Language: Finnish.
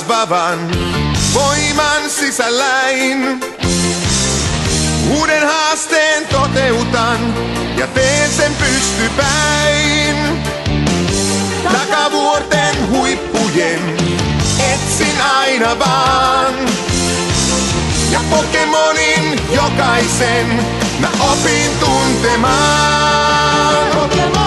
kasvavan voiman sisälläin. Uuden haasteen toteutan ja teen sen pystypäin. Takavuorten huippujen etsin aina vaan. Ja Pokemonin jokaisen mä opin tuntemaan.